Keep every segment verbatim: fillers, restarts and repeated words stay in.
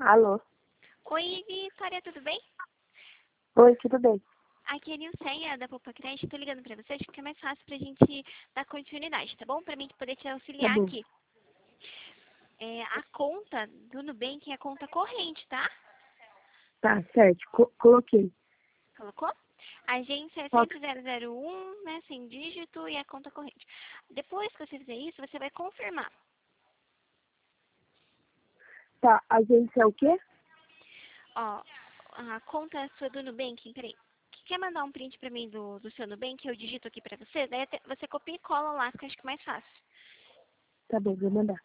Alô? Oi, Vitória, tudo bem? Oi, tudo bem? Aqui é a Nilceia da Poupa Creche. Tô ligando pra vocês porque é mais fácil pra gente dar continuidade, tá bom? Pra mim poder te Tá auxiliar bom. aqui. É, a conta do Nubank é a conta corrente, tá? Tá, certo. Co coloquei. Colocou? A agência é Foto. sempre zero zero um, né, sem dígito, e a conta corrente. Depois que você fizer isso, você vai confirmar. Tá, a agência é o quê? Ó, a conta sua do Nubank, peraí. Quer mandar um print pra mim do, do seu Nubank? Eu digito aqui pra você, daí até- você copia e cola lá, que eu acho que é mais fácil. Tá bom, vou mandar.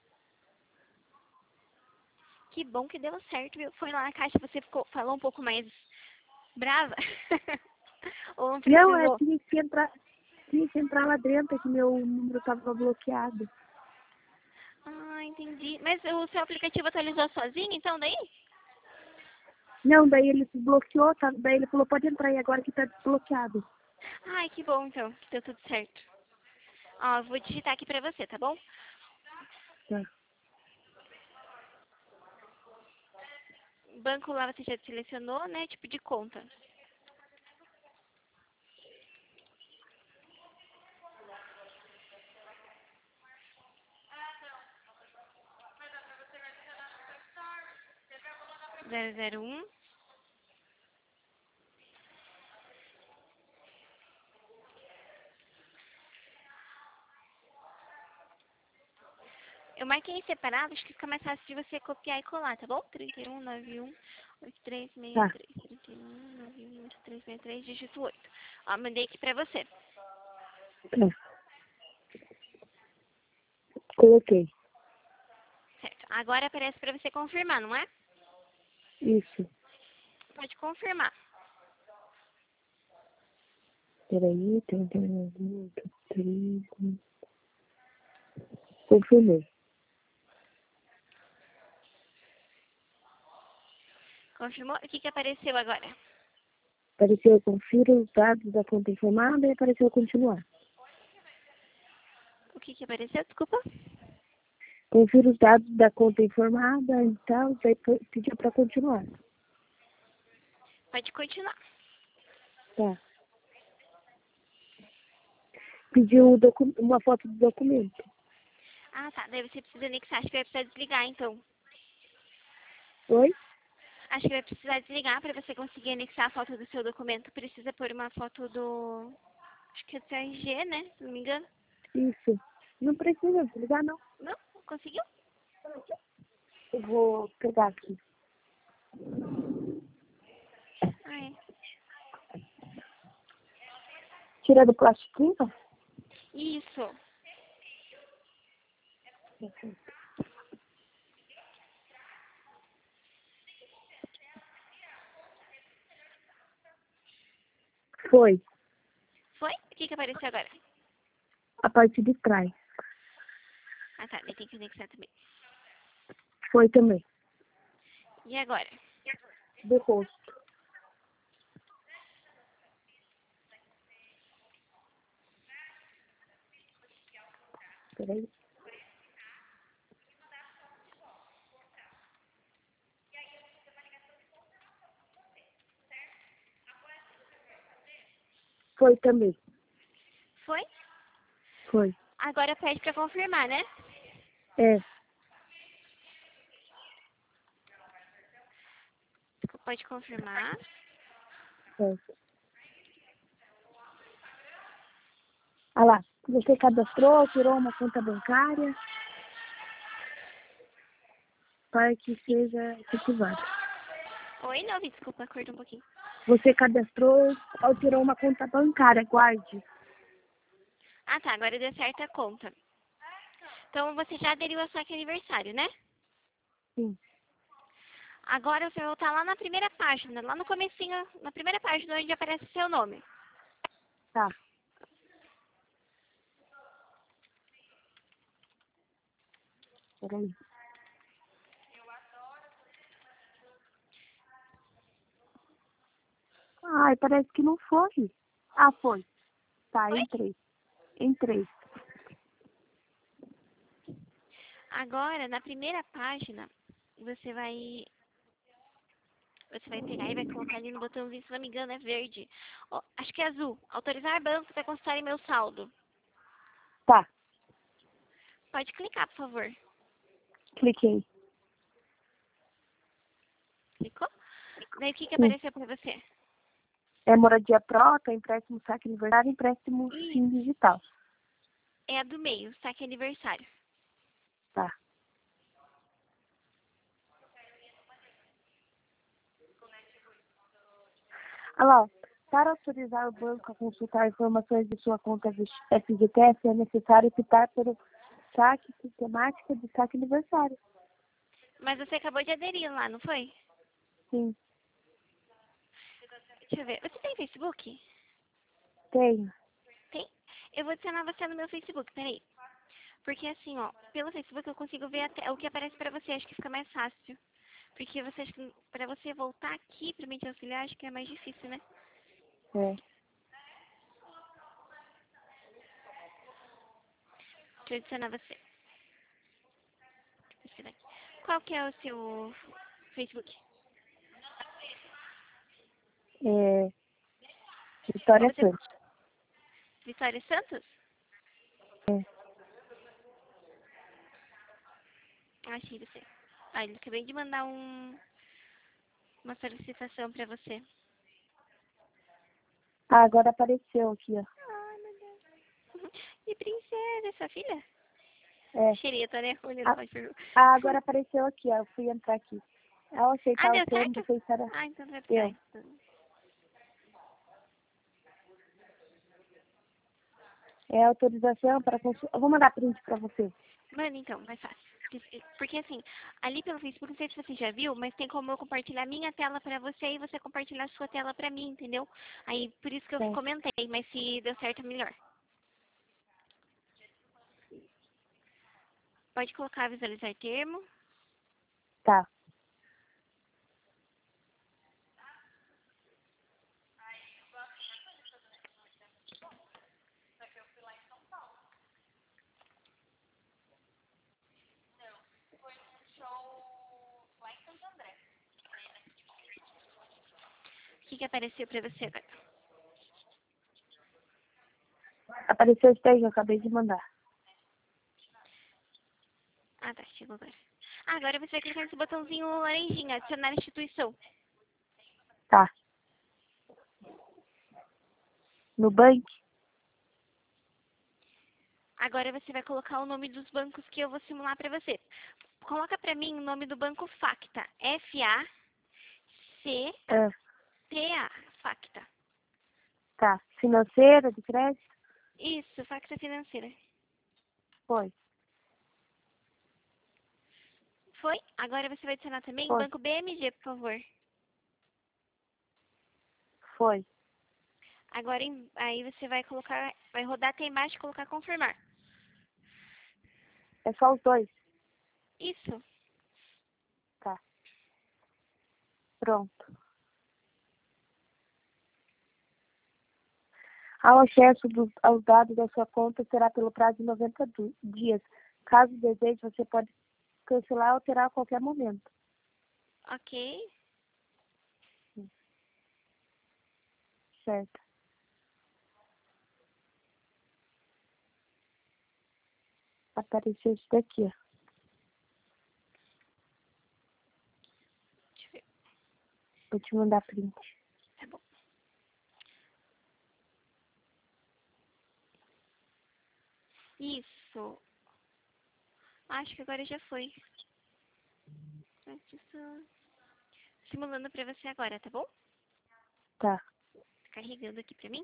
Que bom que deu certo, viu? Foi lá na caixa, você ficou, falou um pouco mais brava? Ou não Não, é, precisou? tinha que entrar, tinha que entrar lá dentro, que meu número tava bloqueado. Ah, entendi. Mas o seu aplicativo atualizou sozinho, então, daí? Não, daí ele se bloqueou, tá? Daí ele falou, pode entrar aí agora que tá desbloqueado. Ai, que bom, então, que deu tudo certo. Ó, eu vou digitar aqui pra você, tá bom? Tá. Banco lá você já selecionou, né? Tipo de conta. zero zero um. Eu marquei separado, acho que fica mais fácil de você copiar e colar, tá bom? trinta e um, noventa e um, oitenta e três, sessenta e Tá. três. trinta e um, noventa e um, oitenta e três, sessenta e três, dígito oito. Ó, mandei aqui pra você. Tá. Coloquei. Certo. Agora aparece pra você confirmar, não é? Isso. Pode confirmar. Peraí, trinta e um, oitenta e três. Confirmei. Confirmou? O que que apareceu agora? Apareceu confira os dados da conta informada e apareceu continuar. O que que apareceu? Desculpa. Confira os dados da conta informada e tal, daí pe- pediu para continuar. Pode continuar. Tá. Pediu o docu- uma foto do documento. Ah, tá. Daí você precisa anexar. Acho que vai precisar desligar, então. Oi? Acho que vai precisar desligar para você conseguir anexar a foto do seu documento. Precisa pôr uma foto do... Acho que é do R G, né? Se não me engano. Isso. Não precisa desligar, não. Não? Conseguiu? Eu vou pegar aqui. Ah, é. Tira do plastiquinho. Isso. Foi. Foi? O que que apareceu agora? A parte de trás. Ah, tá. Daí tem que anexar também. Foi também. E agora? Do rosto. Peraí. Foi também. Foi? Foi. Agora pede pra confirmar, né? É. Pode confirmar. Certo. Ah lá. Você cadastrou, tirou uma conta bancária para que seja efetivado. Oi, não, vi, desculpa, cortou um pouquinho. Você cadastrou ou tirou uma conta bancária, guarde. Ah, tá. Agora deu certo a conta. Então você já aderiu ao saque aniversário, né? Sim. Agora você vai voltar lá na primeira página, lá no comecinho, na primeira página onde aparece o seu nome. Tá. Peraí. Ai, parece que não foi. Ah, foi. Tá, Oi? entrei. Entrei. Agora, na primeira página, você vai Você vai pegar e vai colocar ali no botãozinho, se não me engano, é verde. Ó, acho que é azul. Autorizar banco para consultar meu saldo. Tá, Pode clicar, por favor. cliquei. Clicou? Daí o que, que Sim. apareceu para você? É moradia própria, empréstimo saque aniversário, empréstimo Ih, sim digital. é a do meio, saque aniversário. Tá. Olha lá, ó. Para autorizar o banco a consultar informações de sua conta F G T S, é necessário optar pelo saque sistemático de saque aniversário. Mas você acabou de aderir lá, não foi? Sim, Deixa eu ver. Você tem Facebook? tenho. Tem? Eu vou adicionar você no meu Facebook, peraí. Porque assim, ó, pelo Facebook eu consigo ver até o que aparece pra você, acho que fica mais fácil. Porque você acha que pra você voltar aqui pra mim te auxiliar, acho que é mais difícil, né? É. Deixa eu adicionar você. Esse daqui. Qual que é o seu Facebook? É, Ou Vitória você... Santos. Vitória Santos? É. Achei você. Ah, eu acabei de mandar um... uma solicitação pra você. Ah, agora apareceu aqui, ó. Ai, meu Deus. E princesa, sua filha? É. Xereta, né? Olhando Ah, pra pergunta. ah, agora apareceu aqui, ó. Eu fui entrar aqui. Ao Ah, aceitar o deu termo, certo? você estará... Ah, então vai precisar. Eu. Então. É autorização para consulta. Eu vou mandar print para você. Mano, então, mais fácil. Porque porque, assim, ali pelo Facebook, não sei se você já viu, mas tem como eu compartilhar minha tela pra você e você compartilhar a sua tela pra mim, entendeu? Aí, por isso que eu Certo. comentei, mas se deu certo, é melhor. Pode colocar visualizar termo. Tá. O que, que apareceu pra você agora? Apareceu isso daí, eu acabei de mandar. Ah, tá, chegou agora. Ah, agora você vai clicar nesse botãozinho laranjinha, adicionar instituição. Tá. No bank? Agora você vai colocar o nome dos bancos que eu vou simular pra você. Coloca pra mim o nome do banco Facta. F A C Ah, T A. Facta. tá. Financeira, de crédito? Isso, Facta Financeira. Foi. Foi? Agora você vai adicionar também o Foi. banco B M G, por favor. Foi. Agora em- aí você vai colocar, vai rodar até embaixo e colocar confirmar. É só os dois. Isso. Tá. Pronto. Ao acesso dos, aos dados da sua conta será pelo prazo de noventa du- dias. Caso deseje, você pode cancelar ou alterar a qualquer momento. Ok. Certo. Apareceu isso daqui, ó. Deixa eu ver. Vou te mandar print. Tá bom. Isso. Acho que agora já foi. Simulando pra você agora, tá bom? Tá. Carregando aqui pra mim.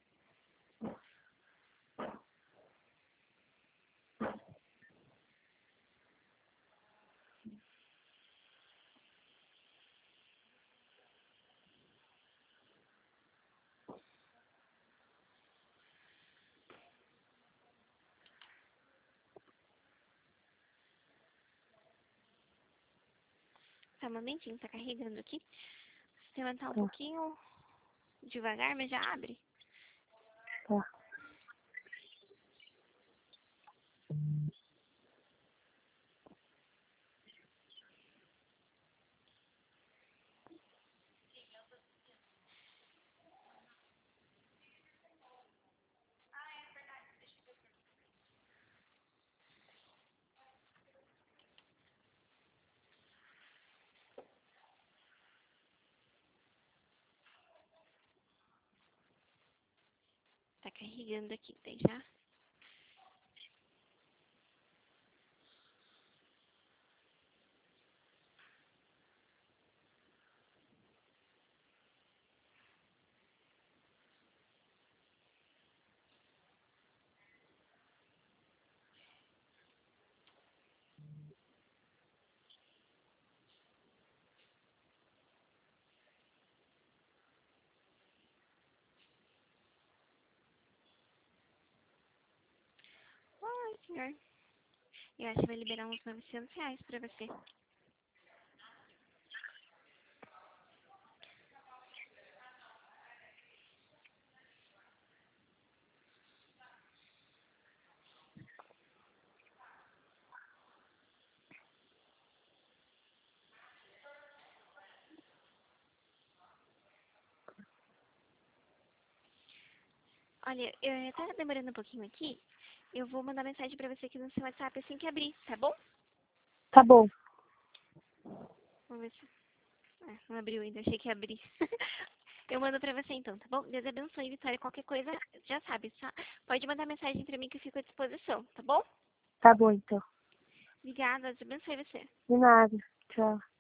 Tá um momentinho, tá carregando aqui. O sistema tá um Tá. pouquinho devagar, mas já abre. Tá. carregando aqui, daí já. Ai, senhor. Eu acho que vai liberar uns novecentos reais pra você. Olha, eu, tá demorando um pouquinho aqui. Eu vou mandar mensagem pra você aqui no seu WhatsApp assim que abrir, tá bom? Tá bom. Vamos ver se... Ah, não abriu ainda, achei que ia abrir. Eu mando pra você então, tá bom? Deus abençoe, Vitória. Qualquer coisa, já sabe, tá? Pode mandar mensagem pra mim que eu fico à disposição, tá bom? Tá bom, então. Obrigada, Deus abençoe você. De nada. Tchau.